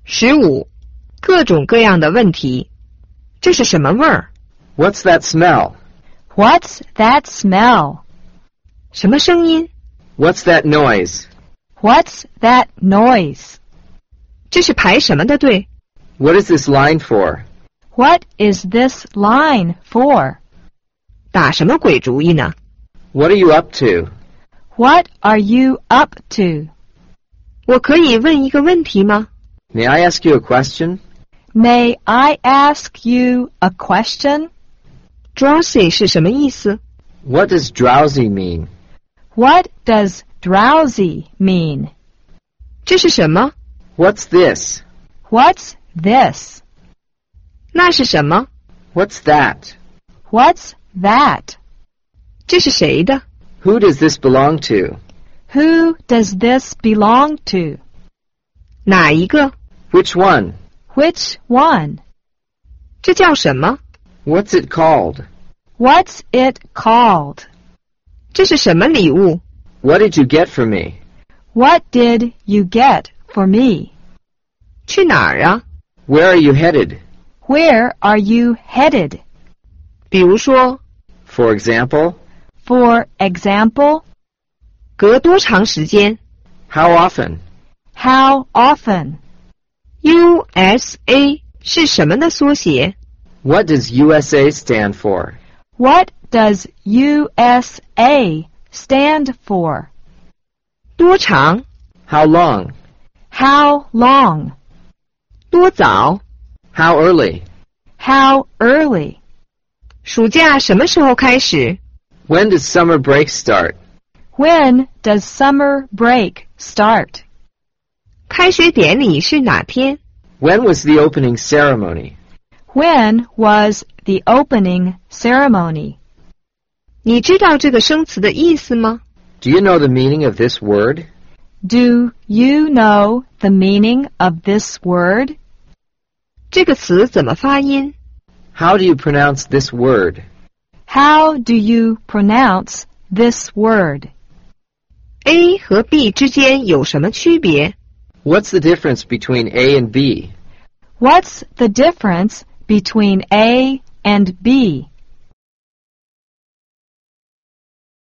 15. 各种各样的问题。这是什么味儿？ What's that smell? What's that smell? 什么声音？ What's that noise? What's that noise? 这是排什么的队？ What is this line for? What is this line for? 打什么鬼主意呢？ What are you up to? What are you up to? 我可以问一个问题吗？ May I ask you a question? May I ask you a question? Drowsy 是什么意思？ What does drowsy mean? What does drowsy mean? 这是什么？ What's this? What's this? 那是什么？ What's that? What's that? 这是谁的？ Who does this belong to? Who does this belong to? 哪一个？ Which one? Which one? 这叫什么？ What's it called? What's it called? 这是什么礼物？ What did you get for me? What did you get for me? 去哪儿啊？ Where are you headed? Where are you headed? 比如说， For example, For example, 隔多长时间 how often? how often? ？USA 是什么的缩写？ What does USA stand for? What does USA stand for? 多长？ How long? How long? 多早？ How early? How early? 暑假什么时候开始？ When does summer break start? When does summer break start? 开学典礼是哪天？ When was the opening ceremony? When was the opening ceremony? 你知道这个生词的意思吗？ Do you know the meaning of this word? Do you know the meaning of this word? 这个词怎么发音？ How do you pronounce this word? How do you pronounce this word? A 和 B 之间有什么区别？ What's the difference between A and B? What's the difference between A and B?